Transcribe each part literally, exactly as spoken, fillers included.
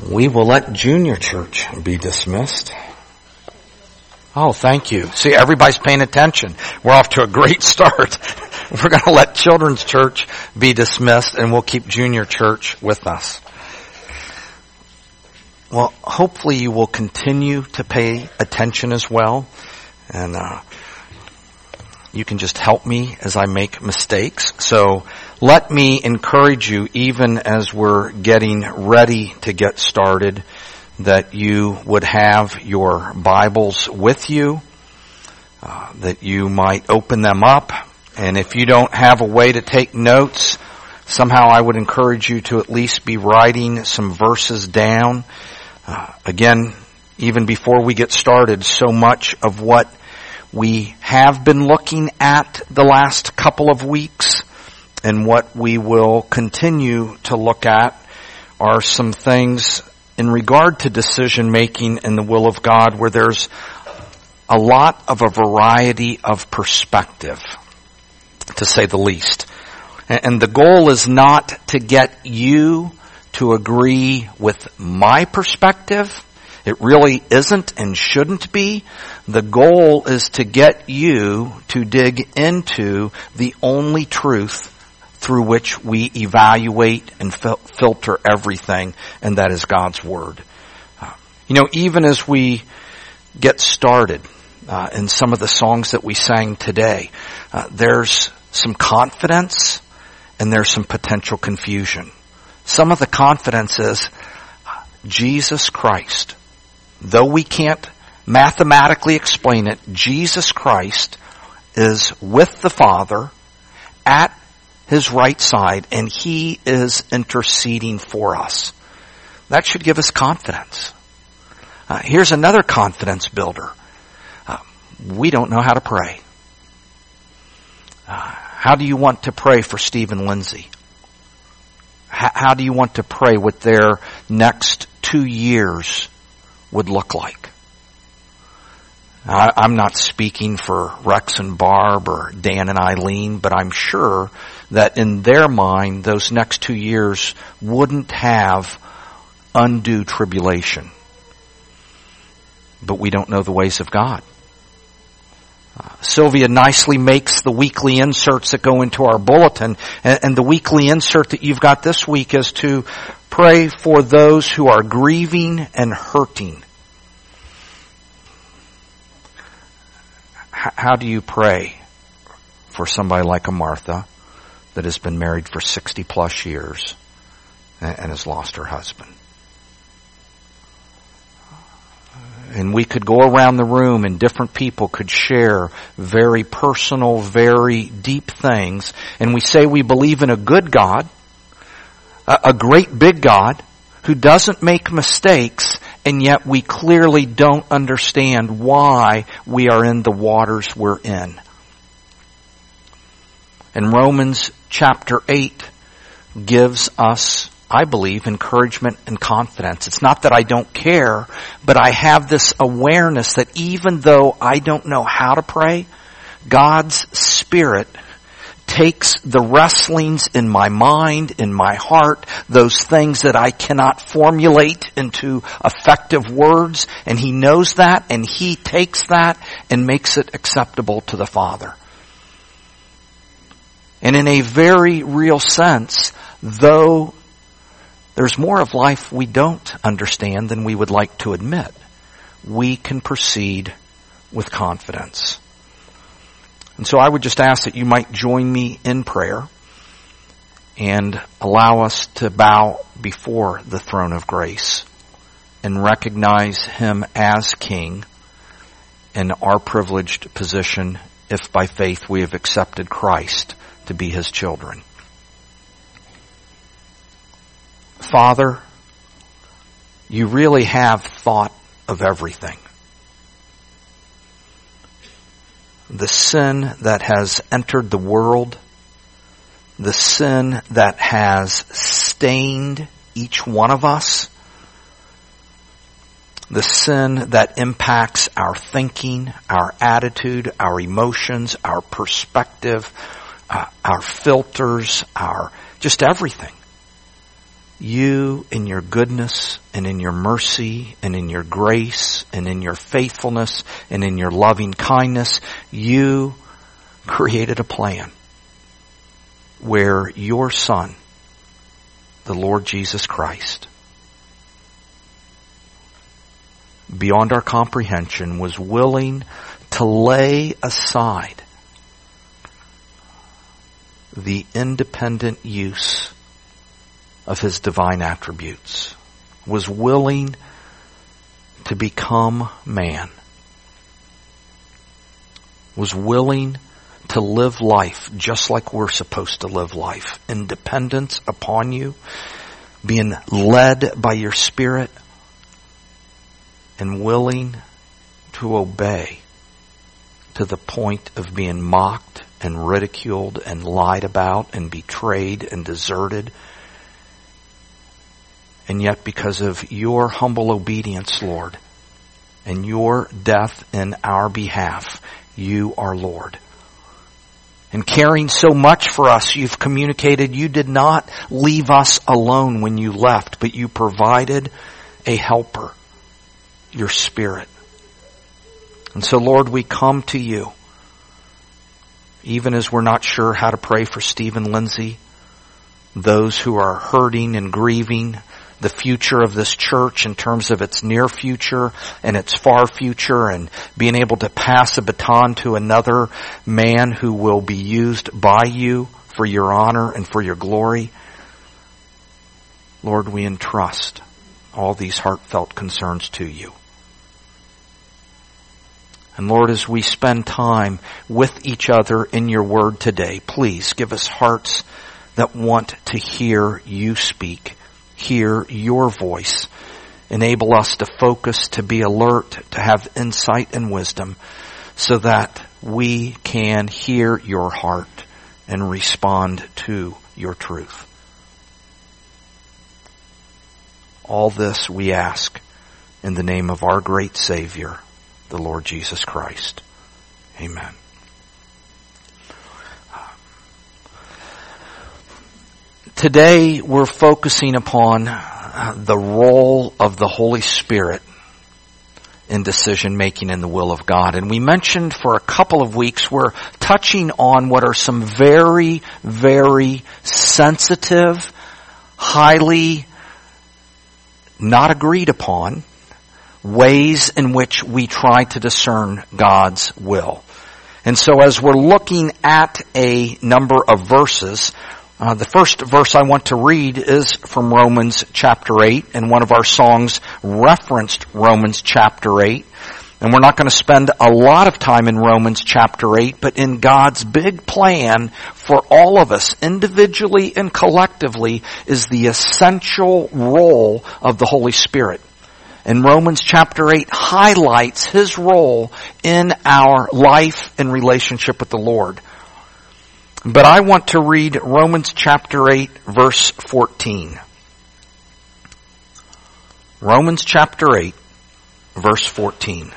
We will let junior church be dismissed. Oh, thank you. See, everybody's paying attention. We're off to a great start. We're going to let children's church be dismissed, and we'll keep junior church with us. Well, hopefully you will continue to pay attention as well. And uh, you can just help me as I make mistakes. So let me encourage you, even as we're getting ready to get started, that you would have your Bibles with you, uh, that you might open them up. And if you don't have a way to take notes, somehow I would encourage you to at least be writing some verses down. Uh, again, even before we get started, so much of what we have been looking at the last couple of weeks and what we will continue to look at are some things in regard to decision making in the will of God where there's a lot of a variety of perspective, to say the least. And the goal is not to get you to agree with my perspective. It really isn't and shouldn't be. The goal is to get you to dig into the only truth through which we evaluate and fil- filter everything, and that is God's Word. Uh, you know, even as we get started uh, in some of the songs that we sang today, uh, there's some confidence and there's some potential confusion. Some of the confidence is Jesus Christ. Though we can't mathematically explain it, Jesus Christ is with the Father at His right side, and He is interceding for us. That should give us confidence. Uh, here's another confidence builder. Uh, we don't know how to pray. Uh, how do you want to pray for Steve and Lindsay? H- how do you want to pray what their next two years would look like? I, I'm not speaking for Rex and Barb or Dan and Eileen, but I'm sure that in their mind, those next two years wouldn't have undue tribulation. But we don't know the ways of God. Uh, Sylvia nicely makes the weekly inserts that go into our bulletin, and, and the weekly insert that you've got this week is to pray for those who are grieving and hurting. H- how do you pray for somebody like a Martha that has been married for sixty plus years and, and has lost her husband? And we could go around the room and different people could share very personal, very deep things. And we say we believe in a good God, a great big God who doesn't make mistakes, and yet we clearly don't understand why we are in the waters we're in. And Romans chapter eight gives us, I believe, encouragement and confidence. It's not that I don't care, but I have this awareness that even though I don't know how to pray, God's Spirit takes the wrestlings in my mind, in my heart, those things that I cannot formulate into effective words, and He knows that, and He takes that and makes it acceptable to the Father. And in a very real sense, though there's more of life we don't understand than we would like to admit, we can proceed with confidence. And so I would just ask that you might join me in prayer and allow us to bow before the throne of grace and recognize Him as King in our privileged position if by faith we have accepted Christ to be His children. Father, you really have thought of everything. The sin that has entered the world, the sin that has stained each one of us, the sin that impacts our thinking, our attitude, our emotions, our perspective, uh, our filters, our just everything. You, in your goodness and in your mercy and in your grace and in your faithfulness and in your loving kindness, you created a plan where your Son, the Lord Jesus Christ, beyond our comprehension, was willing to lay aside the independent use of his divine attributes, was willing to become man, was willing to live life just like we're supposed to live life, in dependence upon you, being led by your Spirit, and willing to obey to the point of being mocked and ridiculed and lied about and betrayed and deserted. And yet, because of your humble obedience, Lord, and your death in our behalf, you are Lord. And caring so much for us, you've communicated you did not leave us alone when you left, but you provided a helper, your Spirit. And so, Lord, we come to you, even as we're not sure how to pray for Stephen Lindsay, those who are hurting and grieving the future of this church in terms of its near future and its far future, and being able to pass a baton to another man who will be used by you for your honor and for your glory. Lord, we entrust all these heartfelt concerns to you. And Lord, as we spend time with each other in your word today, please give us hearts that want to hear you speak, hear your voice. Enable us to focus, to be alert, to have insight and wisdom, so that we can hear your heart and respond to your truth. All this we ask in the name of our great Savior, the Lord Jesus Christ. Amen. Today we're focusing upon the role of the Holy Spirit in decision making in the will of God. And we mentioned for a couple of weeks we're touching on what are some very, very sensitive, highly not agreed upon ways in which we try to discern God's will. And so as we're looking at a number of verses, uh, the first verse I want to read is from Romans chapter eight, and one of our songs referenced Romans chapter eight. And we're not going to spend a lot of time in Romans chapter eight, but in God's big plan for all of us, individually and collectively, is the essential role of the Holy Spirit. And Romans chapter eight highlights his role in our life and relationship with the Lord. But I want to read Romans chapter eight, verse fourteen. Romans chapter eight, verse fourteen.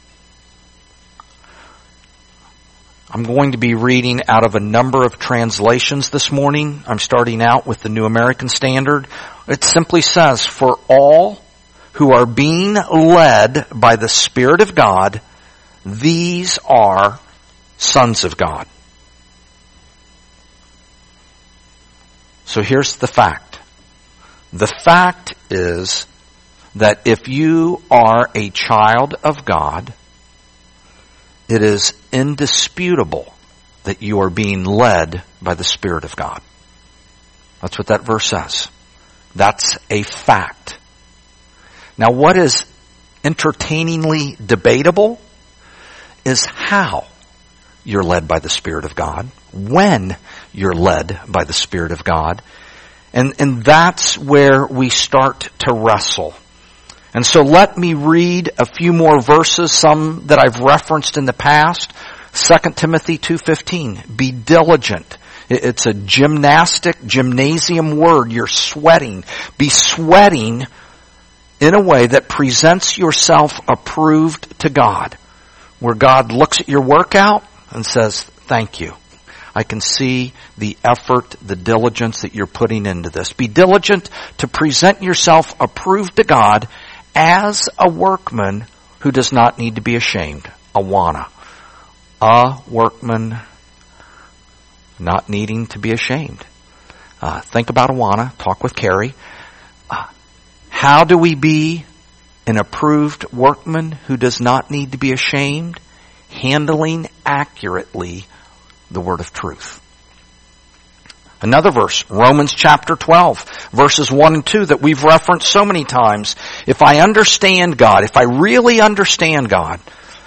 I'm going to be reading out of a number of translations this morning. I'm starting out with the New American Standard. It simply says, "For all who are being led by the Spirit of God, these are sons of God." So here's the fact. The fact is that if you are a child of God, it is indisputable that you are being led by the Spirit of God. That's what that verse says. That's a fact. Now, what is entertainingly debatable is how you're led by the Spirit of God, when you're led by the Spirit of God. And, and that's where we start to wrestle. And so let me read a few more verses, some that I've referenced in the past. Second Timothy two fifteen, be diligent. It's a gymnastic, gymnasium word. You're sweating. Be sweating in a way that presents yourself approved to God, where God looks at your workout and says, thank you. I can see the effort, the diligence that you're putting into this. Be diligent to present yourself approved to God as a workman who does not need to be ashamed. Awana. A workman not needing to be ashamed. Uh, think about Awana. Talk with Carrie. Uh, how do we be an approved workman who does not need to be ashamed? Handling accurately the word of truth. Another verse, Romans chapter twelve, verses one and two that we've referenced so many times. If I understand God, if I really understand God,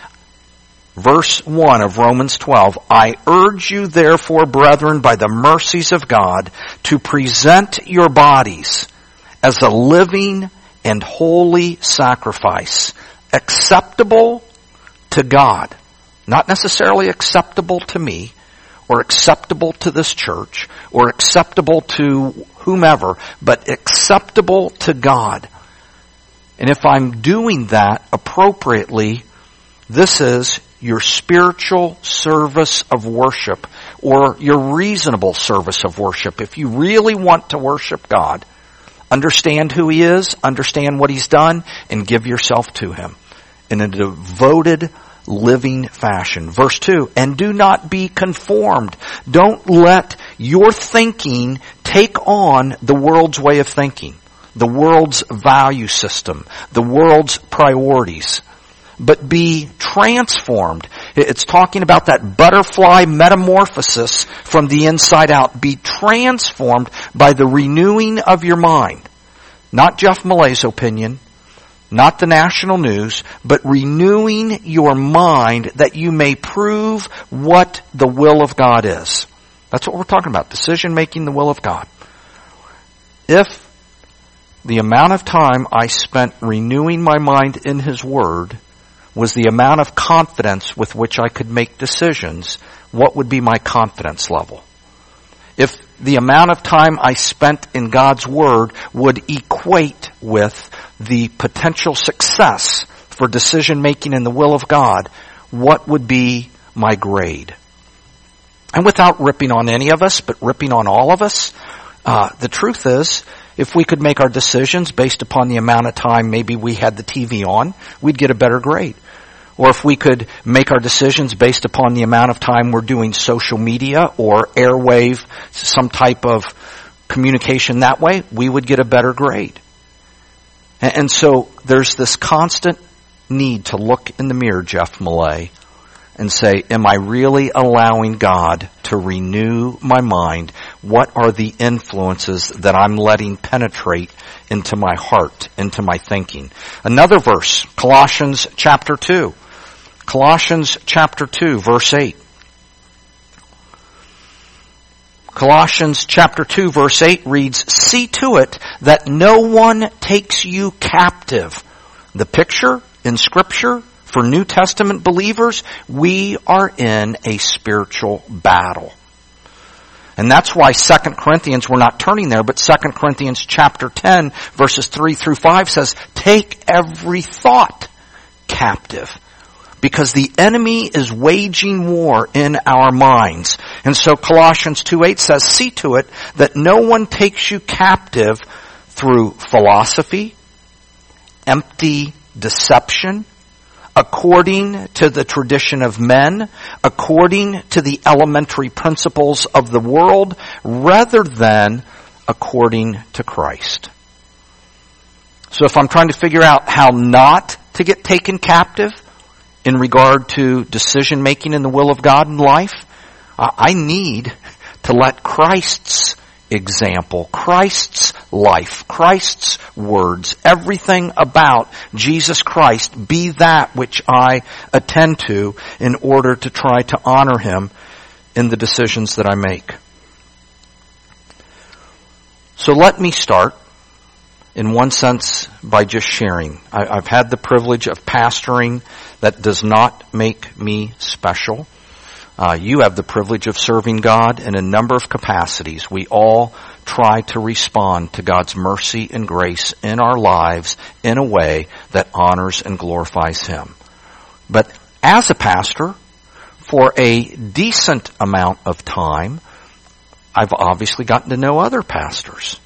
verse one of Romans twelve, I urge you therefore, brethren, by the mercies of God, to present your bodies as a living and holy sacrifice, acceptable to God. Not necessarily acceptable to me, or acceptable to this church, or acceptable to whomever, but acceptable to God. And if I'm doing that appropriately, this is your spiritual service of worship, or your reasonable service of worship. If you really want to worship God, understand who He is, understand what He's done, and give yourself to Him in a devoted, living fashion. Verse two, and do not be conformed. Don't let your thinking take on the world's way of thinking, the world's value system, the world's priorities, but be transformed. It's talking about that butterfly metamorphosis from the inside out. Be transformed by the renewing of your mind. Not Jeff Malay's opinion, not the national news, but renewing your mind that you may prove what the will of God is. That's what we're talking about. Decision making the will of God. If the amount of time I spent renewing my mind in His Word was the amount of confidence with which I could make decisions, what would be my confidence level? If the amount of time I spent in God's Word would equate with the potential success for decision making in the will of God, what would be my grade? And without ripping on any of us, but ripping on all of us, uh, the truth is, if we could make our decisions based upon the amount of time maybe we had the T V on, we'd get a better grade. Or if we could make our decisions based upon the amount of time we're doing social media or airwave, some type of communication that way, we would get a better grade. And so there's this constant need to look in the mirror, Jeff Malay, and say, am I really allowing God to renew my mind? What are the influences that I'm letting penetrate into my heart, into my thinking? Another verse, Colossians chapter two. Colossians chapter two, verse eight. Colossians chapter two, verse eight reads, see to it that no one takes you captive. The picture in Scripture for New Testament believers, we are in a spiritual battle. And that's why Second Corinthians, we're not turning there, but Second Corinthians chapter ten, verses three through five says, take every thought captive. Because the enemy is waging war in our minds. And so Colossians two eight says, see to it that no one takes you captive through philosophy, empty deception, according to the tradition of men, according to the elementary principles of the world, rather than according to Christ. So if I'm trying to figure out how not to get taken captive in regard to decision making in the will of God in life, I need to let Christ's example, Christ's life, Christ's words, everything about Jesus Christ be that which I attend to in order to try to honor Him in the decisions that I make. So let me start, in one sense, by just sharing. I, I've had the privilege of pastoring. That does not make me special. Uh, you have the privilege of serving God in a number of capacities. We all try to respond to God's mercy and grace in our lives in a way that honors and glorifies Him. But as a pastor, for a decent amount of time, I've obviously gotten to know other pastors.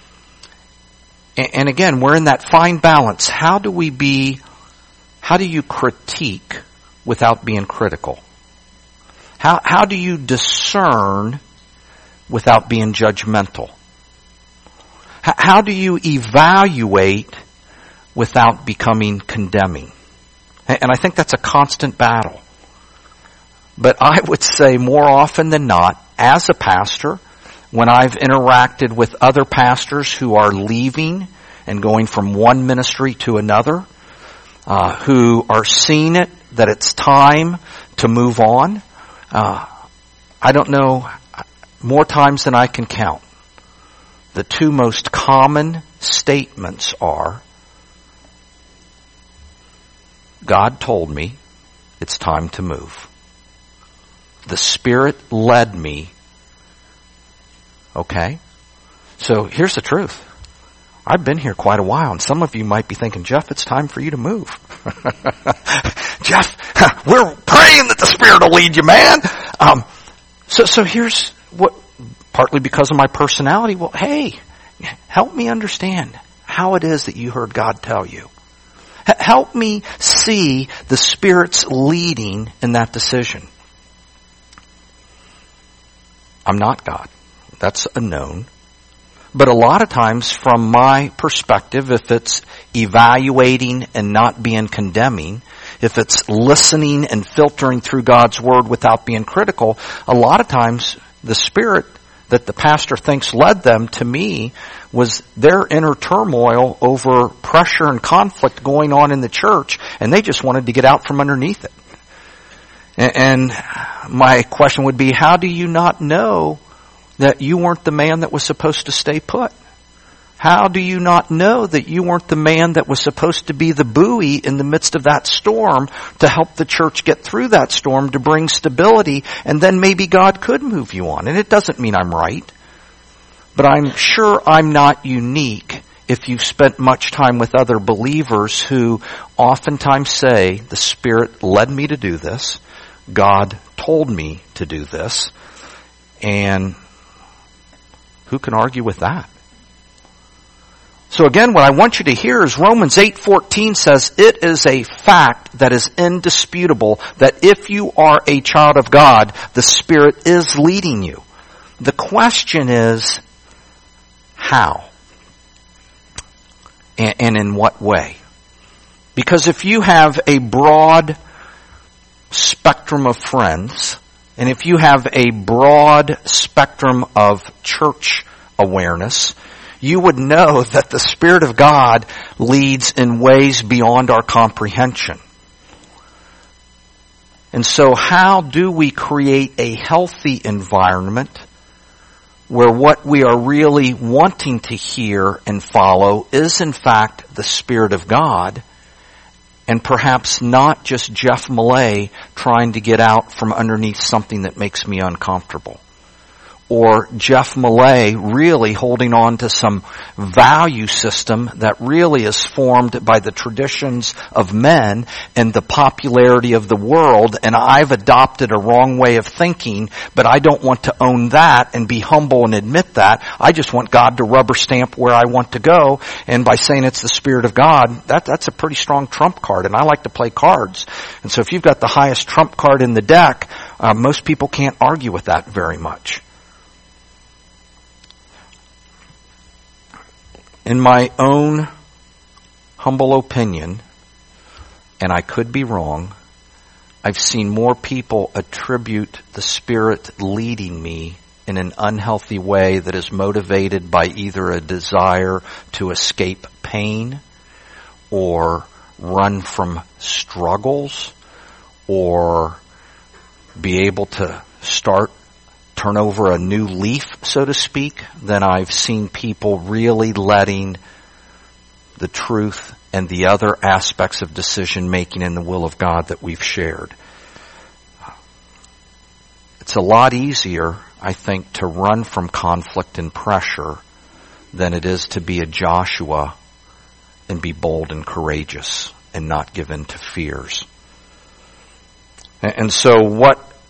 And again, we're in that fine balance. How do we be, how do you critique without being critical? How, how do you discern without being judgmental? How, how do you evaluate without becoming condemning? And I think that's a constant battle. But I would say more often than not, as a pastor, when I've interacted with other pastors who are leaving and going from one ministry to another, uh, who are seeing it, that it's time to move on, uh, I don't know, more times than I can count, the two most common statements are, God told me it's time to move. The Spirit led me. Okay? So here's the truth. I've been here quite a while, and some of you might be thinking, Jeff, it's time for you to move. Jeff, we're praying that the Spirit will lead you, man. Um, so, so here's what, partly because of my personality, well, hey, help me understand how it is that you heard God tell you. H- help me see the Spirit's leading in that decision. I'm not God. That's a known. But a lot of times, from my perspective, if it's evaluating and not being condemning, if it's listening and filtering through God's Word without being critical, a lot of times the Spirit that the pastor thinks led them to me was their inner turmoil over pressure and conflict going on in the church, and they just wanted to get out from underneath it. And my question would be, how do you not know that you weren't the man that was supposed to stay put? How do you not know that you weren't the man that was supposed to be the buoy in the midst of that storm to help the church get through that storm, to bring stability, and then maybe God could move you on? And it doesn't mean I'm right, but I'm sure I'm not unique if you've spent much time with other believers who oftentimes say, the Spirit led me to do this, God told me to do this, and who can argue with that? So again, what I want you to hear is Romans eight fourteen says, it is a fact that is indisputable that if you are a child of God, the Spirit is leading you. The question is, how? And, and in what way? Because if you have a broad spectrum of friends, and if you have a broad spectrum of church awareness, you would know that the Spirit of God leads in ways beyond our comprehension. And so how do we create a healthy environment where what we are really wanting to hear and follow is in fact the Spirit of God, and perhaps not just Jeff Millay trying to get out from underneath something that makes me uncomfortable? Or Jeff Millay really holding on to some value system that really is formed by the traditions of men and the popularity of the world, and I've adopted a wrong way of thinking, but I don't want to own that and be humble and admit that. I just want God to rubber stamp where I want to go, and by saying it's the Spirit of God, that, that's a pretty strong trump card, and I like to play cards. And so if you've got the highest trump card in the deck, uh, most people can't argue with that very much. In my own humble opinion, and I could be wrong, I've seen more people attribute the Spirit leading me in an unhealthy way that is motivated by either a desire to escape pain or run from struggles or be able to start turn over a new leaf, so to speak, then I've seen people really letting the truth and the other aspects of decision making in the will of God that we've shared. It's a lot easier, I think, to run from conflict and pressure than it is to be a Joshua and be bold and courageous and not give in to fears. And so what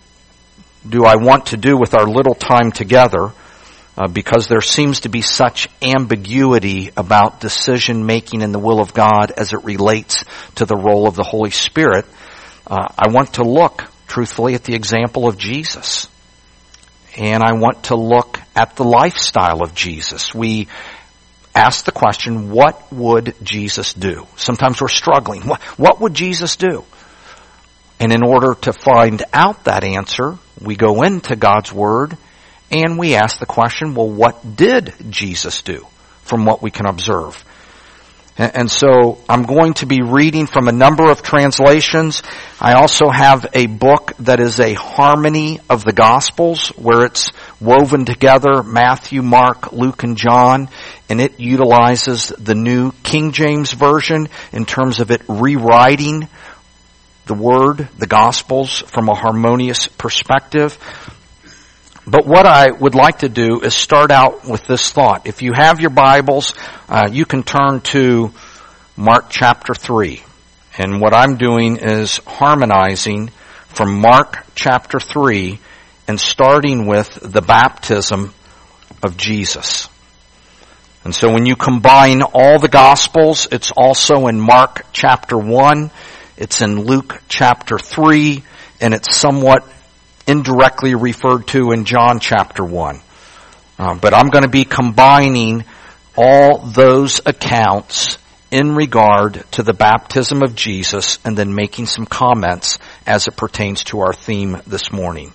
do I want to do with our little time together, uh, because there seems to be such ambiguity about decision making in the will of God as it relates to the role of the Holy Spirit. Uh, I want to look, truthfully, at the example of Jesus. And I want to look at the lifestyle of Jesus. We ask the question, what would Jesus do? Sometimes we're struggling. What, what would Jesus do? And in order to find out that answer, we go into God's Word and we ask the question, well, what did Jesus do from what we can observe? And so I'm going to be reading from a number of translations. I also have a book that is a harmony of the Gospels, where it's woven together, Matthew, Mark, Luke, and John, and it utilizes the New King James Version in terms of it rewriting the Word, the Gospels, from a harmonious perspective. But what I would like to do is start out with this thought. If you have your Bibles, uh, you can turn to Mark chapter three. And what I'm doing is harmonizing from Mark chapter three and starting with the baptism of Jesus. And so when you combine all the Gospels, it's also in Mark chapter one, it's in Luke chapter three, and it's somewhat indirectly referred to in John chapter one. Um, but I'm going to be combining all those accounts in regard to the baptism of Jesus and then making some comments as it pertains to our theme this morning.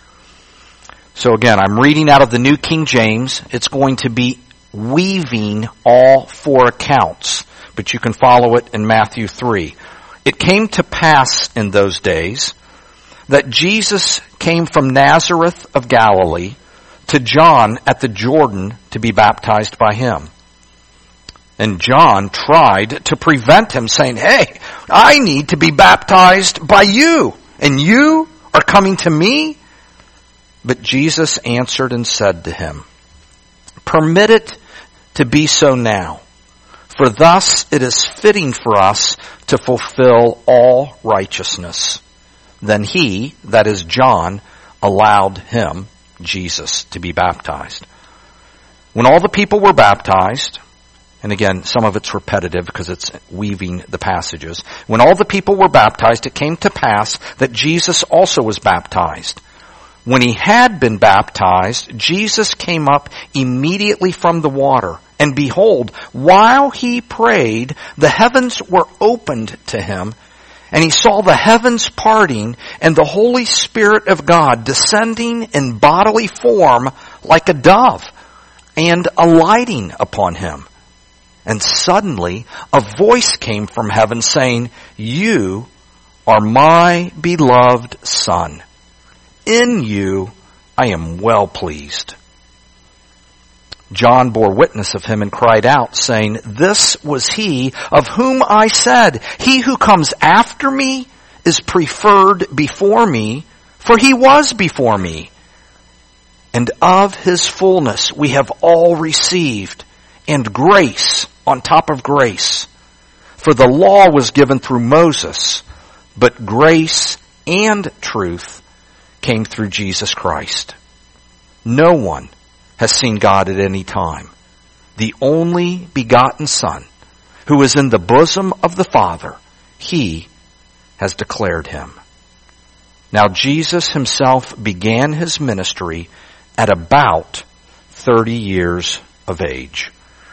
So again, I'm reading out of the New King James. It's going to be weaving all four accounts, but you can follow it in Matthew three. It came to pass in those days that Jesus came from Nazareth of Galilee to John at the Jordan to be baptized by him. And John tried to prevent him, saying, "Hey, I need to be baptized by you, and you are coming to me?" But Jesus answered and said to him, "Permit it to be so now, for thus it is fitting for us to fulfill all righteousness." Then he, that is John, allowed him, Jesus, to be baptized. When all the people were baptized, and again, some of it's repetitive because it's weaving the passages. When all the people were baptized, it came to pass that Jesus also was baptized. When he had been baptized, Jesus came up immediately from the water. And behold, while he prayed, the heavens were opened to him, and he saw the heavens parting and the Holy Spirit of God descending in bodily form like a dove and alighting upon him. And suddenly a voice came from heaven saying, "You are my beloved Son. In you I am well pleased." John bore witness of him and cried out, saying, "This was he of whom I said, he who comes after me is preferred before me, for he was before me. And of his fullness we have all received, and grace on top of grace. For the law was given through Moses, but grace and truth came through Jesus Christ. No one has seen God at any time. The only begotten Son, who is in the bosom of the Father, he has declared him." Now Jesus himself began his ministry at about thirty years of age.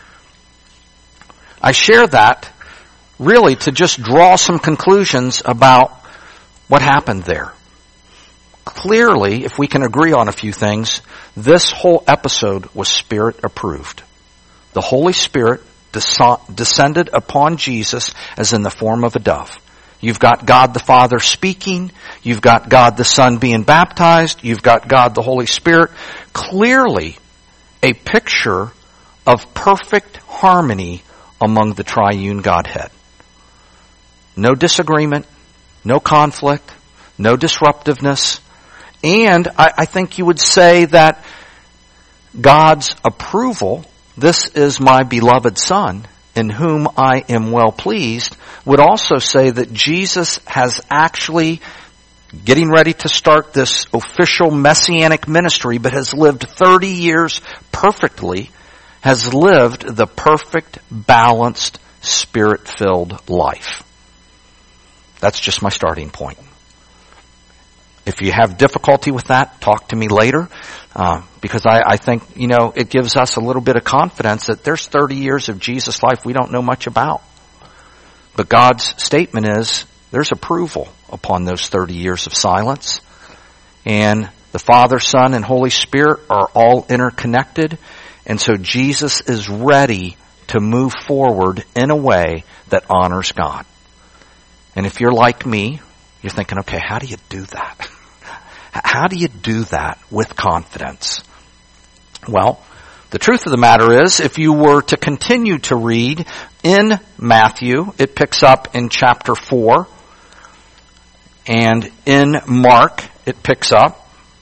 I share that really to just draw some conclusions about what happened there. Clearly, if we can agree on a few things, this whole episode was Spirit approved. The Holy Spirit des- descended upon Jesus as in the form of a dove. You've got God the Father speaking. You've got God the Son being baptized. You've got God the Holy Spirit. Clearly a picture of perfect harmony among the triune Godhead. No disagreement, no conflict, no disruptiveness. And I, I think you would say that God's approval, "This is my beloved Son, in whom I am well pleased," would also say that Jesus has actually getting ready to start this official messianic ministry, but has lived thirty years perfectly, has lived the perfect, balanced, Spirit-filled life. That's just my starting point. If you have difficulty with that, talk to me later, uh, because I, I think, you know, it gives us a little bit of confidence that there's thirty years of Jesus' life we don't know much about. But God's statement is there's approval upon those thirty years of silence. And the Father, Son, and Holy Spirit are all interconnected. And so Jesus is ready to move forward in a way that honors God. And if you're like me, you're thinking, okay, how do you do that? How do you do that with confidence? Well, the truth of the matter is, if you were to continue to read in Matthew, it picks up in chapter four. And in Mark, it picks up.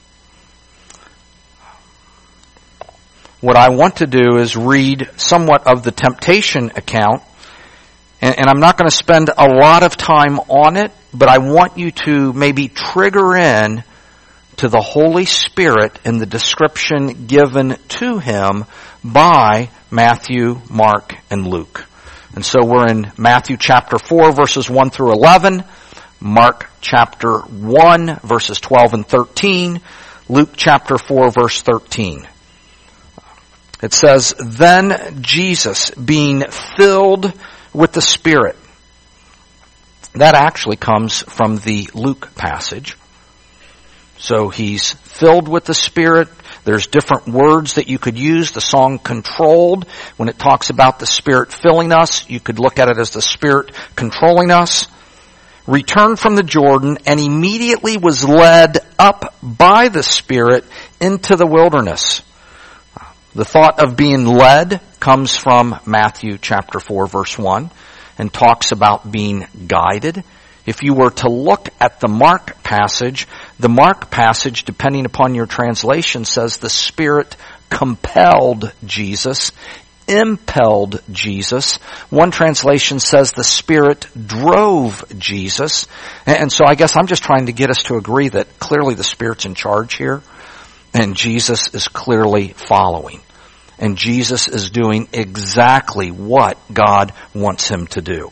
What I want to do is read somewhat of the temptation account. And, and I'm not going to spend a lot of time on it, but I want you to maybe trigger in to the Holy Spirit in the description given to him by Matthew, Mark, and Luke. And so we're in Matthew chapter four, verses one through eleven, Mark chapter one, verses twelve and thirteen, Luke chapter four, verse thirteen. It says, "Then Jesus, being filled with the Spirit." That actually comes from the Luke passage. So he's filled with the Spirit. There's different words that you could use. The song "Controlled," when it talks about the Spirit filling us, you could look at it as the Spirit controlling us. Returned from the Jordan and immediately was led up by the Spirit into the wilderness. The thought of being led comes from Matthew chapter four, verse one, and talks about being guided. If you were to look at the Mark passage, the Mark passage, depending upon your translation, says the Spirit compelled Jesus, impelled Jesus. One translation says the Spirit drove Jesus. And so I guess I'm just trying to get us to agree that clearly the Spirit's in charge here, and Jesus is clearly following. And Jesus is doing exactly what God wants him to do.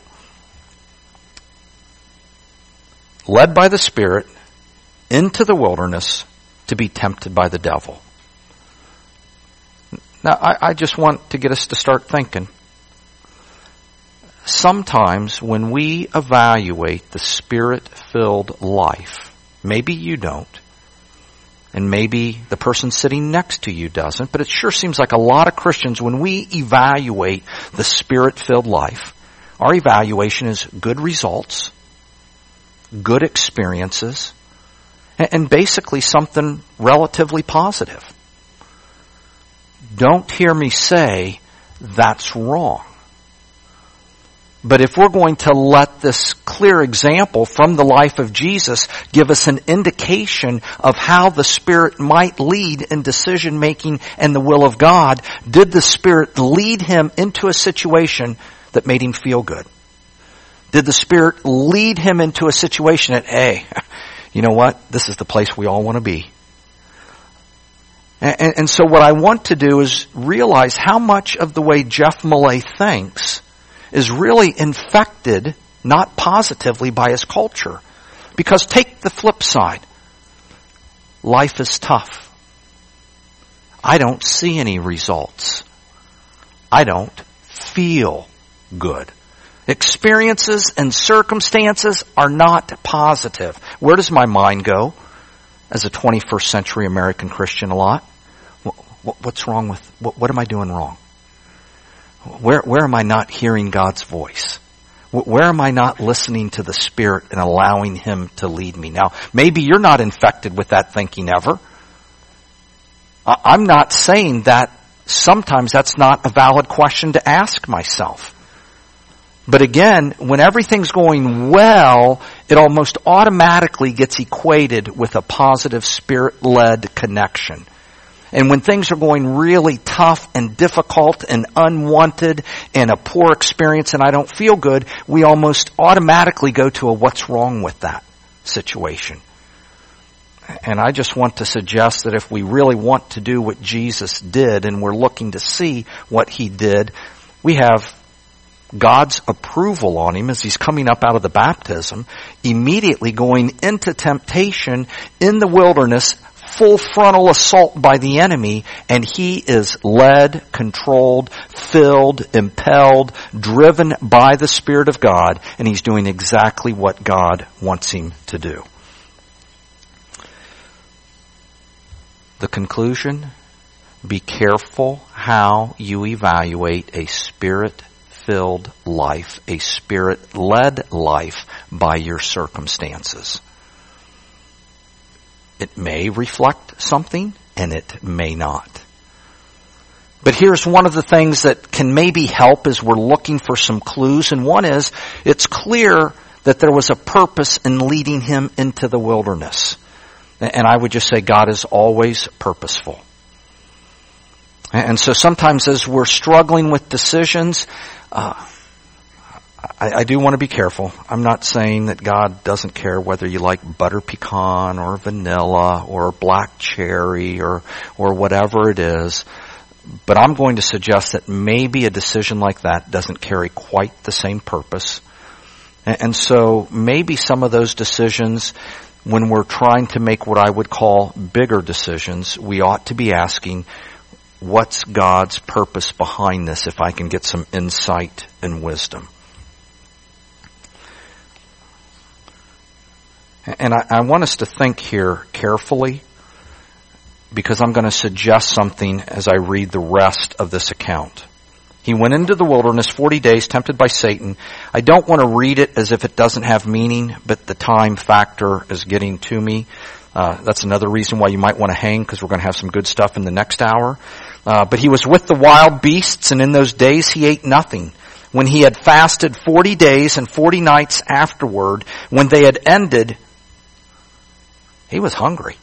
Led by the Spirit into the wilderness to be tempted by the devil. Now, I, I just want to get us to start thinking. Sometimes when we evaluate the Spirit-filled life, maybe you don't, and maybe the person sitting next to you doesn't, but it sure seems like a lot of Christians, when we evaluate the Spirit-filled life, our evaluation is good results, good experiences, and basically something relatively positive. Don't hear me say that's wrong. But if we're going to let this clear example from the life of Jesus give us an indication of how the Spirit might lead in decision making and the will of God, did the Spirit lead him into a situation that made him feel good? Did the Spirit lead him into a situation that, hey, you know what? This is the place we all want to be. And, and so what I want to do is realize how much of the way Jeff Millay thinks is really infected, not positively, by his culture. Because take the flip side. Life is tough. I don't see any results. I don't feel good. Experiences and circumstances are not positive. Where does my mind go as a twenty-first century American Christian a lot? What's wrong with, what, what am I doing wrong? Where, where am I not hearing God's voice? Where am I not listening to the Spirit and allowing him to lead me? Now, maybe you're not infected with that thinking ever. I'm not saying that sometimes that's not a valid question to ask myself. But again, when everything's going well, it almost automatically gets equated with a positive Spirit-led connection. And when things are going really tough and difficult and unwanted and a poor experience and I don't feel good, we almost automatically go to a what's wrong with that situation. And I just want to suggest that if we really want to do what Jesus did and we're looking to see what he did, we have God's approval on him as he's coming up out of the baptism, immediately going into temptation in the wilderness, full frontal assault by the enemy, and he is led, controlled, filled, impelled, driven by the Spirit of God, and he's doing exactly what God wants him to do. The conclusion: be careful how you evaluate a Spirit-filled life, a Spirit-led life by your circumstances. It may reflect something, and it may not. But here's one of the things that can maybe help as we're looking for some clues, and one is, it's clear that there was a purpose in leading him into the wilderness. And I would just say God is always purposeful. And so sometimes as we're struggling with decisions, uh, I, I do want to be careful. I'm not saying that God doesn't care whether you like butter pecan or vanilla or black cherry or, or whatever it is. But I'm going to suggest that maybe a decision like that doesn't carry quite the same purpose. And, and so maybe some of those decisions, when we're trying to make what I would call bigger decisions, we ought to be asking, what's God's purpose behind this, if I can get some insight and wisdom? And I, I want us to think here carefully, because I'm going to suggest something as I read the rest of this account. He went into the wilderness forty days, tempted by Satan. I don't want to read it as if it doesn't have meaning, but the time factor is getting to me. Uh, that's another reason why you might want to hang, because we're going to have some good stuff in the next hour. Uh, but he was with the wild beasts, and in those days he ate nothing. When he had fasted forty days and forty nights afterward, when they had ended, he was hungry.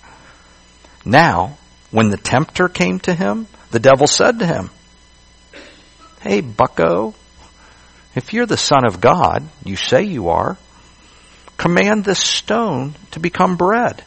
Now, when the tempter came to him, the devil said to him, "Hey, bucko, if you're the Son of God, you say you are, command this stone to become bread."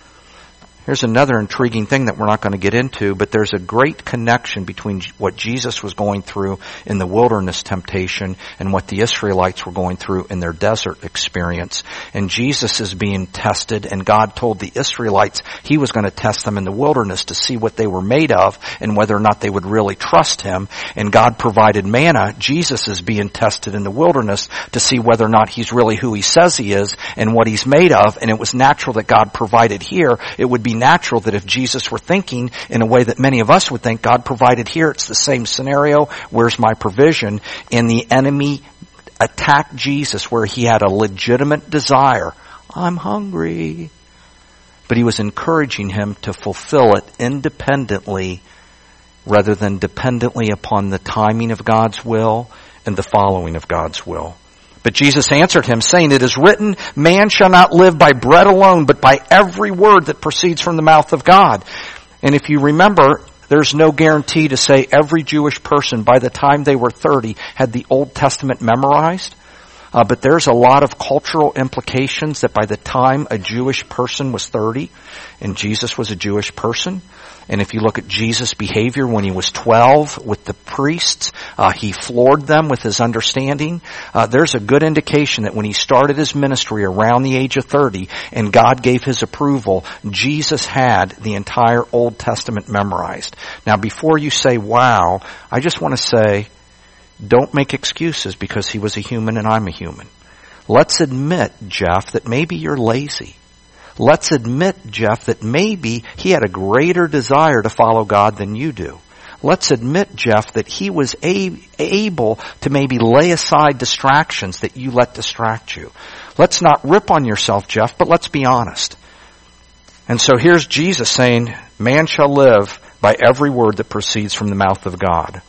Here's another intriguing thing that we're not going to get into, but there's a great connection between what Jesus was going through in the wilderness temptation and what the Israelites were going through in their desert experience. And Jesus is being tested, and God told the Israelites he was going to test them in the wilderness to see what they were made of and whether or not they would really trust him. And God provided manna. Jesus is being tested in the wilderness to see whether or not he's really who he says he is and what he's made of. And it was natural that God provided here. It would be natural that if Jesus were thinking in a way that many of us would think, God provided here, it's the same scenario, where's my provision? And the enemy attacked Jesus where he had a legitimate desire. I'm hungry. But he was encouraging him to fulfill it independently rather than dependently upon the timing of God's will and the following of God's will. But Jesus answered him, saying, "It is written, man shall not live by bread alone, but by every word that proceeds from the mouth of God." And if you remember, there's no guarantee to say every Jewish person by the time they were thirty had the Old Testament memorized. Uh, but there's a lot of cultural implications that by the time a Jewish person was thirty, and Jesus was a Jewish person, and if you look at Jesus' behavior when he was twelve with the priests, uh, he floored them with his understanding. Uh, there's a good indication that when he started his ministry around the age of thirty and God gave his approval, Jesus had the entire Old Testament memorized. Now before you say, wow, I just want to say, don't make excuses because he was a human and I'm a human. Let's admit, Jeff, that maybe you're lazy. Let's admit, Jeff, that maybe he had a greater desire to follow God than you do. Let's admit, Jeff, that he was a- able to maybe lay aside distractions that you let distract you. Let's not rip on yourself, Jeff, but let's be honest. And so here's Jesus saying, man shall live by every word that proceeds from the mouth of God.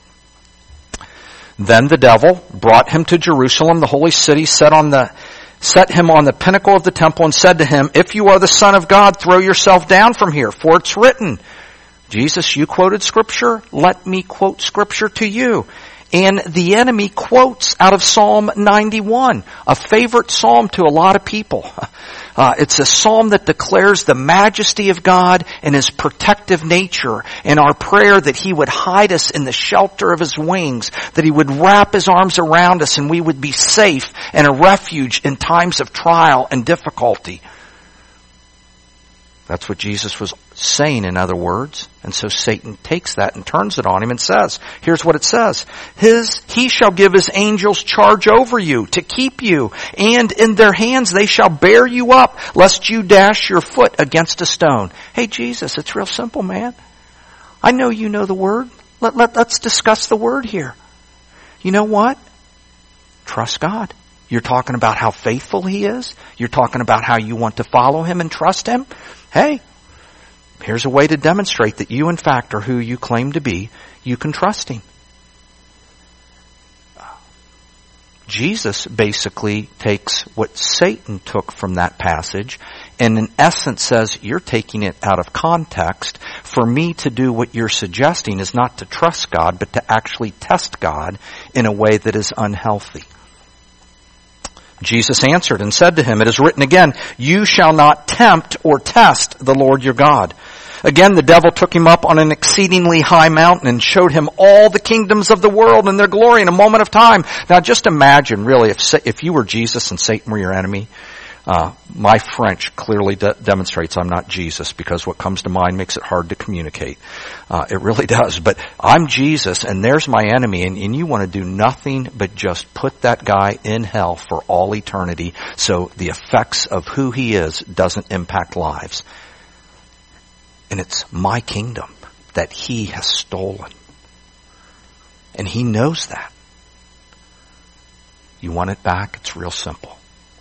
Then the devil brought him to Jerusalem, the holy city, set on the set him on the pinnacle of the temple and said to him, "If you are the Son of God, throw yourself down from here, for it's written." Jesus, you quoted Scripture. Let me quote Scripture to you. And the enemy quotes out of Psalm ninety-one, a favorite psalm to a lot of people. Uh, it's a psalm that declares the majesty of God and His protective nature, and our prayer that He would hide us in the shelter of His wings, that He would wrap His arms around us and we would be safe and a refuge in times of trial and difficulty. That's what Jesus was saying, in other words. And so Satan takes that and turns it on him and says, here's what it says. His, he shall give his angels charge over you to keep you, and in their hands they shall bear you up, lest you dash your foot against a stone. Hey, Jesus, it's real simple, man. I know you know the word. Let, let, let's discuss the word here. You know what? Trust God. You're talking about how faithful He is. You're talking about how you want to follow Him and trust Him. Hey, here's a way to demonstrate that you in fact are who you claim to be. You can trust Him. Jesus basically takes what Satan took from that passage and in essence says, you're taking it out of context. For me to do what you're suggesting is not to trust God, but to actually test God in a way that is unhealthy. Jesus answered and said to him, it is written again, you shall not tempt or test the Lord your God. Again, the devil took him up on an exceedingly high mountain and showed him all the kingdoms of the world and their glory in a moment of time. Now just imagine, really, if if you were Jesus and Satan were your enemy. Uh, my French clearly de- demonstrates I'm not Jesus, because what comes to mind makes it hard to communicate. Uh, it really does. But I'm Jesus and there's my enemy, and, and you want to do nothing but just put that guy in hell for all eternity so the effects of who he is doesn't impact lives. And it's my kingdom that he has stolen. And he knows that. You want it back? It's real simple.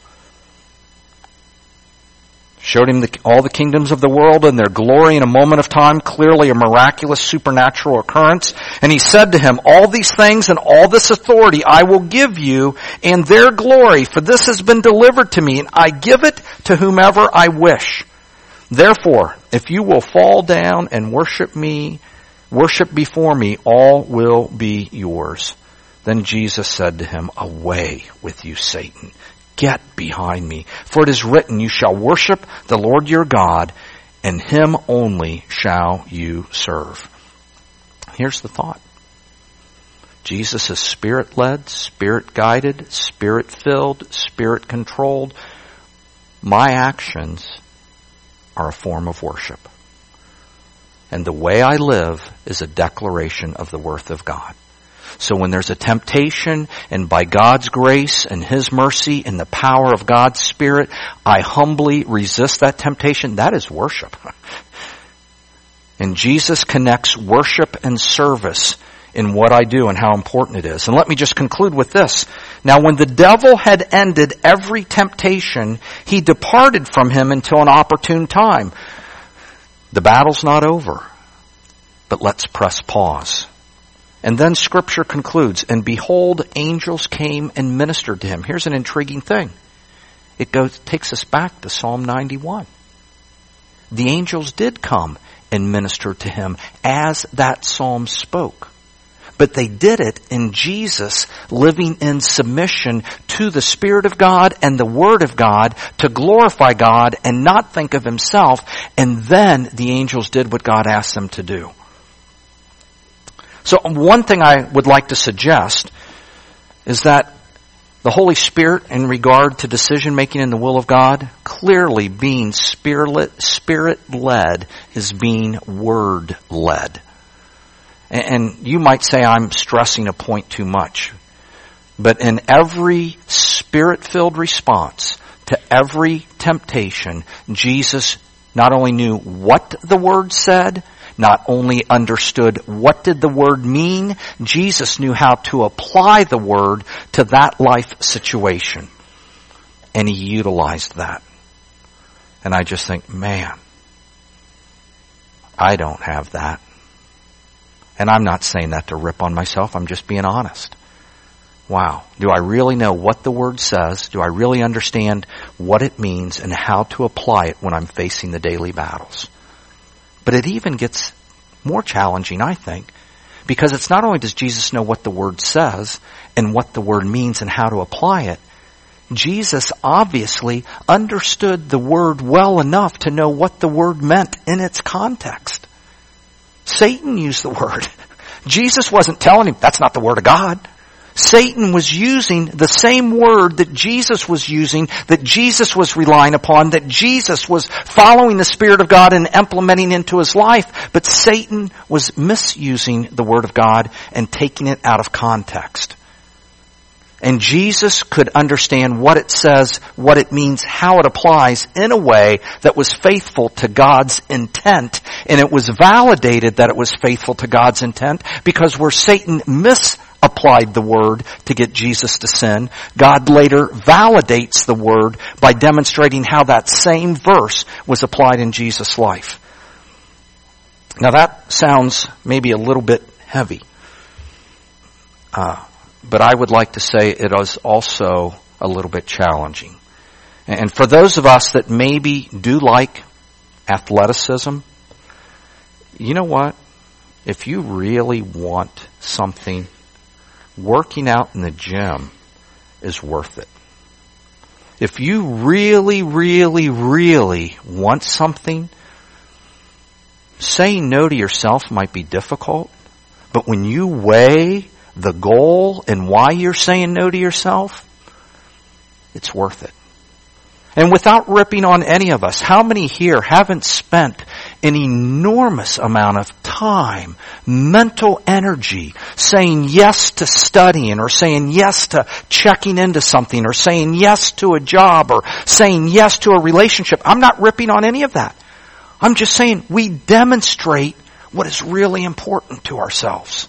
Showed him the, all the kingdoms of the world and their glory in a moment of time, clearly a miraculous supernatural occurrence. And he said to him, all these things and all this authority I will give you and their glory, for this has been delivered to me, and I give it to whomever I wish. Therefore, if you will fall down and worship me, worship before me, all will be yours. Then Jesus said to him, away with you, Satan. Get behind me. For it is written, you shall worship the Lord your God, and him only shall you serve. Here's the thought. Jesus is spirit-led, spirit-guided, spirit-filled, spirit-controlled. My actions are a form of worship. And the way I live is a declaration of the worth of God. So when there's a temptation, and by God's grace and His mercy and the power of God's Spirit, I humbly resist that temptation, that is worship. And Jesus connects worship and service in what I do and how important it is. And let me just conclude with this. Now when the devil had ended every temptation, he departed from him until an opportune time. The battle's not over, but let's press pause. And then Scripture concludes, and behold, angels came and ministered to him. Here's an intriguing thing. It goes, takes us back to Psalm ninety-one. The angels did come and minister to him as that psalm spoke. But they did it in Jesus living in submission to the Spirit of God and the Word of God to glorify God and not think of himself. And then the angels did what God asked them to do. So one thing I would like to suggest is that the Holy Spirit, in regard to decision making in the will of God, clearly being spirit spirit-led is being word-led. And you might say I'm stressing a point too much. But in every spirit-filled response to every temptation, Jesus not only knew what the Word said, not only understood what did the Word mean, Jesus knew how to apply the Word to that life situation. And he utilized that. And I just think, man, I don't have that. And I'm not saying that to rip on myself, I'm just being honest. Wow, do I really know what the Word says? Do I really understand what it means and how to apply it when I'm facing the daily battles? But it even gets more challenging, I think, Because it's not only does Jesus know what the word says and what the word means and how to apply it, Jesus obviously understood the word well enough to know what the word meant in its context. Satan used the word. Jesus wasn't telling him, that's not the word of God. Satan was using the same word that Jesus was using, that Jesus was relying upon, that Jesus was following the Spirit of God and implementing into his life. But Satan was misusing the word of God and taking it out of context. And Jesus could understand what it says, what it means, how it applies in a way that was faithful to God's intent. And it was validated that it was faithful to God's intent because where Satan misapplied the word to get Jesus to sin, God later validates the word by demonstrating how that same verse was applied in Jesus' life. Now that sounds maybe a little bit heavy. Uh, But I would like to say it is also a little bit challenging. And for those of us that maybe do like athleticism, you know what? If you really want something, working out in the gym is worth it. If you really, really, really want something, saying no to yourself might be difficult, but when you weigh the goal and why you're saying no to yourself, it's worth it. And without ripping on any of us, how many here haven't spent an enormous amount of time, mental energy, saying yes to studying or saying yes to checking into something or saying yes to a job or saying yes to a relationship? I'm not ripping on any of that. I'm just saying we demonstrate what is really important to ourselves.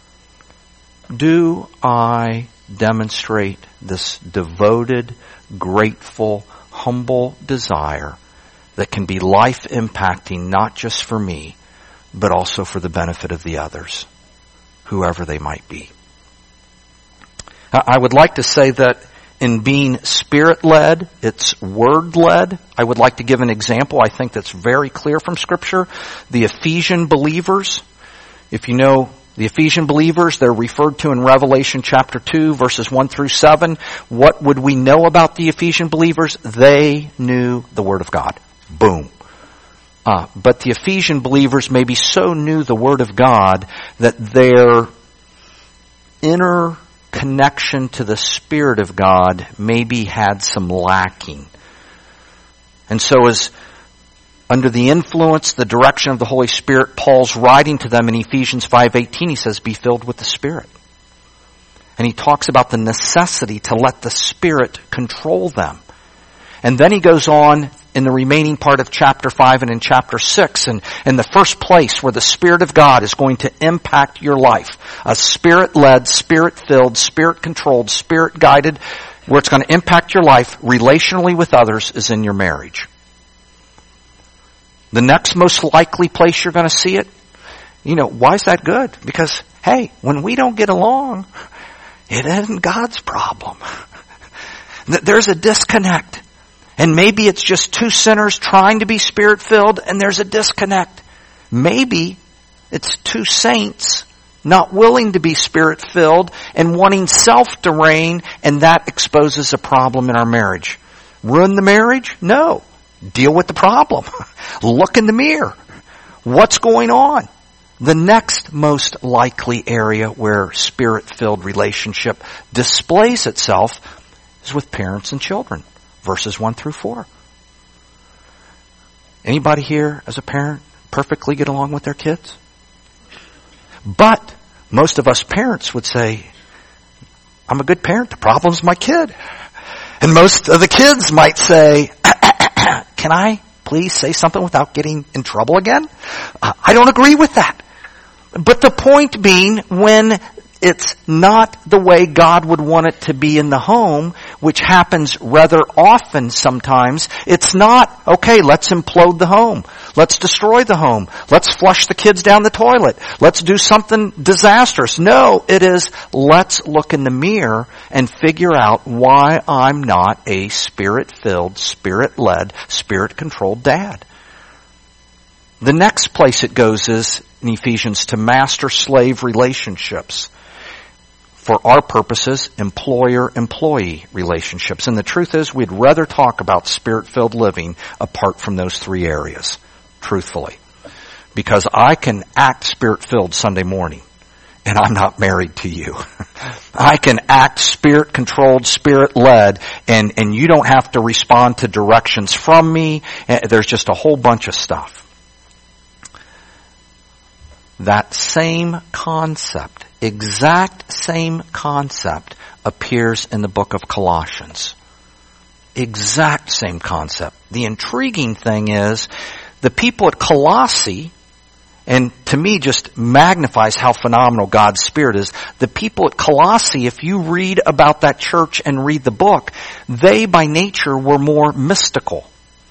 Do I demonstrate this devoted, grateful, humble desire that can be life-impacting not just for me, but also for the benefit of the others, whoever they might be? I would like to say that in being Spirit-led, it's Word-led. I would like to give an example I think that's very clear from Scripture. The Ephesian believers, if you know the Ephesian believers, they're referred to in Revelation chapter two, verses one through seven. What would we know about the Ephesian believers? They knew the Word of God. Boom. Uh, but the Ephesian believers maybe so knew the Word of God that their inner connection to the Spirit of God maybe had some lacking. And so as under the influence, the direction of the Holy Spirit, Paul's writing to them in Ephesians five eighteen. He says, be filled with the Spirit. And he talks about the necessity to let the Spirit control them. And then he goes on in the remaining part of chapter five and in chapter six, and in the first place where the Spirit of God is going to impact your life, a Spirit-led, Spirit-filled, Spirit-controlled, Spirit-guided, where it's going to impact your life relationally with others, is in your marriage. The next most likely place you're going to see it, you know, why is that good? Because, hey, when we don't get along, it isn't God's problem. There's a disconnect. And maybe it's just two sinners trying to be Spirit-filled and there's a disconnect. Maybe it's two saints not willing to be Spirit-filled and wanting self to reign, and that exposes a problem in our marriage. Ruin the marriage? No. Deal with the problem. Look in the mirror. What's going on? The next most likely area where Spirit-filled relationship displays itself is with parents and children. Verses one through four. Anybody here as a parent perfectly get along with their kids? But most of us parents would say, I'm a good parent. The problem's my kid. And most of the kids might say, can I please say something without getting in trouble again? Uh, I don't agree with that. But the point being, when it's not the way God would want it to be in the home, which happens rather often sometimes, it's not, okay, let's implode the home. Let's destroy the home. Let's flush the kids down the toilet. Let's do something disastrous. No, it is, let's look in the mirror and figure out why I'm not a Spirit-filled, Spirit-led, Spirit-controlled dad. The next place it goes is, in Ephesians, to master-slave relationships. For our purposes, employer-employee relationships. And the truth is, we'd rather talk about spirit-filled living apart from those three areas, truthfully. Because I can act spirit-filled Sunday morning, and I'm not married to you. I can act spirit-controlled, spirit-led, and, and you don't have to respond to directions from me. There's just a whole bunch of stuff. That same concept, exact same concept, appears in the book of Colossians. Exact same concept. The intriguing thing is, the people at Colossae, and to me just magnifies how phenomenal God's Spirit is, the people at Colossae, if you read about that church and read the book, they by nature were more mystical.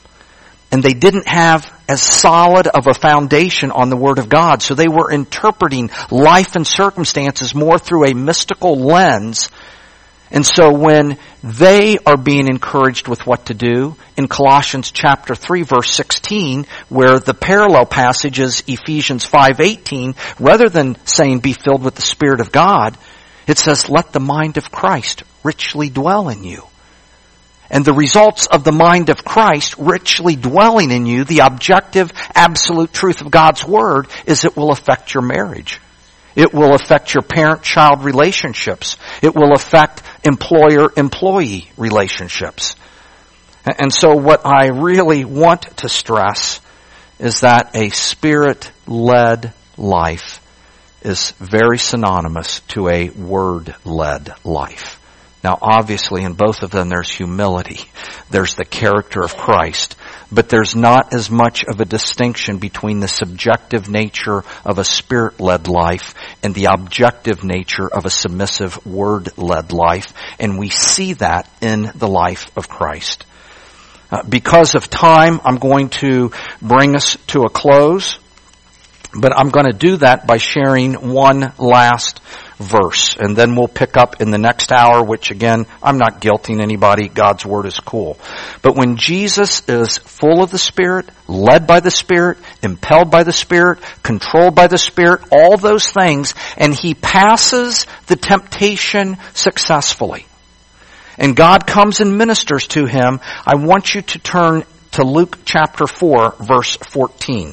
And they didn't have as solid of a foundation on the Word of God. So they were interpreting life and circumstances more through a mystical lens. And so when they are being encouraged with what to do, in Colossians chapter three verse sixteen, where the parallel passage is Ephesians five eighteen, rather than saying be filled with the Spirit of God, it says let the mind of Christ richly dwell in you. And the results of the mind of Christ richly dwelling in you, the objective, absolute truth of God's Word, is it will affect your marriage. It will affect your parent-child relationships. It will affect employer-employee relationships. And so what I really want to stress is that a Spirit-led life is very synonymous to a Word-led life. Now, obviously, in both of them, there's humility. There's the character of Christ. But there's not as much of a distinction between the subjective nature of a Spirit-led life and the objective nature of a submissive Word-led life. And we see that in the life of Christ. Uh, because of time, I'm going to bring us to a close. But I'm going to do that by sharing one last verse. And then we'll pick up in the next hour, which again, I'm not guilting anybody. God's Word is cool. But when Jesus is full of the Spirit, led by the Spirit, impelled by the Spirit, controlled by the Spirit, all those things, and He passes the temptation successfully, and God comes and ministers to Him, I want you to turn to Luke chapter four, verse fourteen.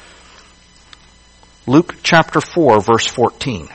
Luke chapter four, verse fourteen.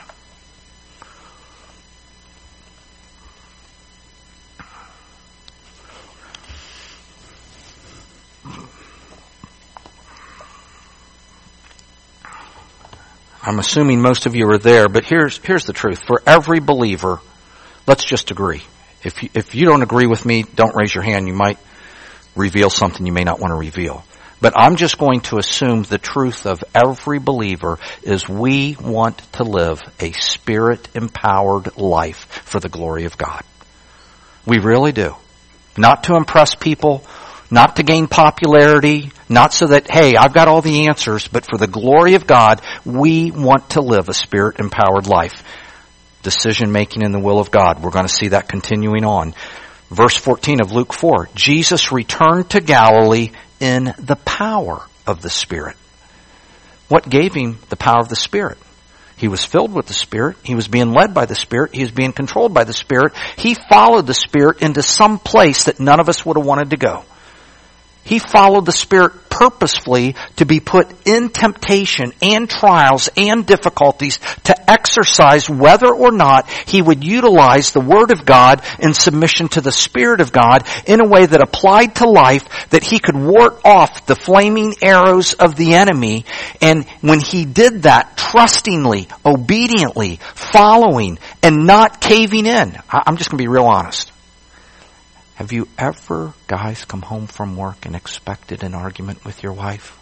I'm assuming most of you are there, but here's here's the truth. For every believer, let's just agree. If you, if you don't agree with me, don't raise your hand. You might reveal something you may not want to reveal. But I'm just going to assume the truth of every believer is we want to live a Spirit-empowered life for the glory of God. We really do. Not to impress people, not to gain popularity, not so that, hey, I've got all the answers, but for the glory of God, we want to live a Spirit-empowered life. Decision-making in the will of God. We're going to see that continuing on. Verse fourteen of Luke four, Jesus returned to Galilee in the power of the Spirit. What gave him the power of the Spirit? He was filled with the Spirit. He was being led by the Spirit. He was being controlled by the Spirit. He followed the Spirit into some place that none of us would have wanted to go. He followed the Spirit purposefully to be put in temptation and trials and difficulties to exercise whether or not he would utilize the Word of God in submission to the Spirit of God in a way that applied to life, that he could ward off the flaming arrows of the enemy. And when he did that, trustingly, obediently, following, and not caving in. I'm just going to be real honest. Have you ever, guys, come home from work and expected an argument with your wife?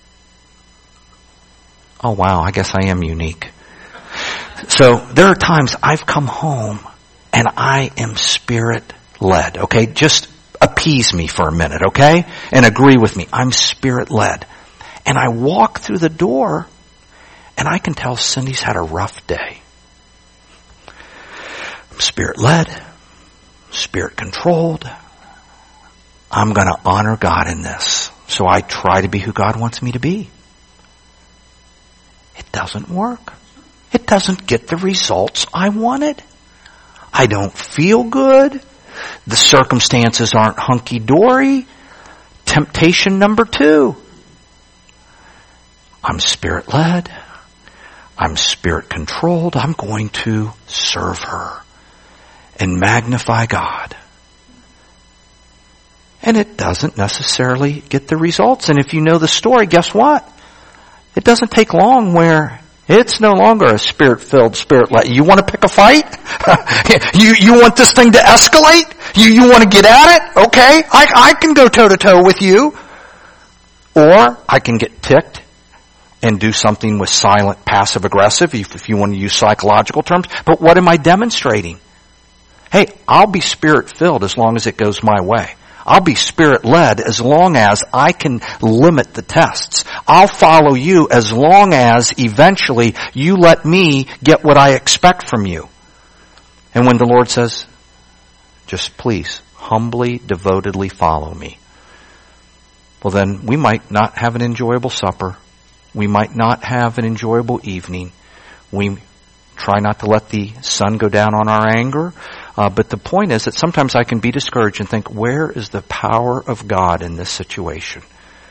Oh, wow, I guess I am unique. So there are times I've come home and I am Spirit-led, okay? Just appease me for a minute, okay? And agree with me. I'm Spirit-led. And I walk through the door and I can tell Cindy's had a rough day. I'm Spirit-led. Spirit-controlled. I'm going to honor God in this. So I try to be who God wants me to be. doesn't work. It doesn't get the results I wanted. I don't feel good. The circumstances aren't hunky-dory. Temptation number two. I'm spirit-led. I'm spirit-controlled. I'm going to serve her and magnify God. And it doesn't necessarily get the results. And if you know the story, guess what? It doesn't take long where it's no longer a spirit-filled, spirit-led. You want to pick a fight? you you want this thing to escalate? You you want to get at it? Okay, I I can go toe-to-toe with you. Or I can get ticked and do something with silent, passive-aggressive, if, if you want to use psychological terms. But what am I demonstrating? Hey, I'll be spirit-filled as long as it goes my way. I'll be spirit-led as long as I can limit the tests. I'll follow you as long as eventually you let me get what I expect from you. And when the Lord says, just please, humbly, devotedly follow me, well then we might not have an enjoyable supper. We might not have an enjoyable evening. We try not to let the sun go down on our anger. Uh, but the point is that sometimes I can be discouraged and think, where is the power of God in this situation?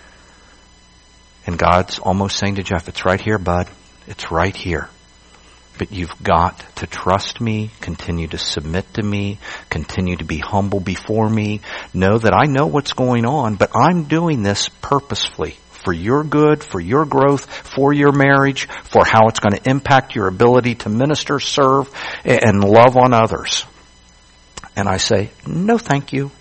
And God's almost saying to Jeff, it's right here, bud. It's right here. But you've got to trust me, continue to submit to me, continue to be humble before me. Know that I know what's going on, but I'm doing this purposefully. For your good, for your growth, for your marriage, for how it's going to impact your ability to minister, serve, and love on others. And I say, no thank you.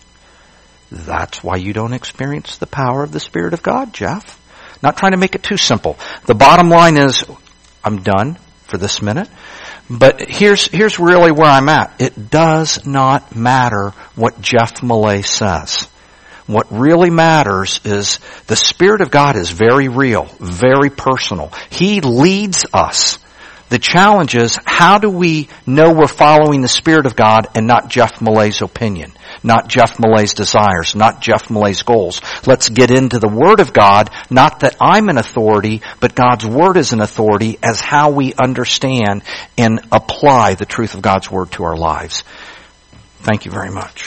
That's why you don't experience the power of the Spirit of God, Jeff. Not trying to make it too simple. The bottom line is, I'm done for this minute. But here's, here's really where I'm at. It does not matter what Jeff Millay says. What really matters is the Spirit of God is very real, very personal. He leads us. The challenge is, how do we know we're following the Spirit of God and not Jeff Millay's opinion, not Jeff Millay's desires, not Jeff Millay's goals? Let's get into the Word of God, not that I'm an authority, but God's Word is an authority as how we understand and apply the truth of God's Word to our lives. Thank you very much.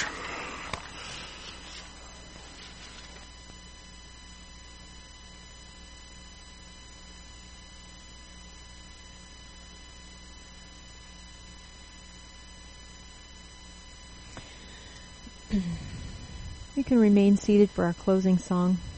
You can remain seated for our closing song.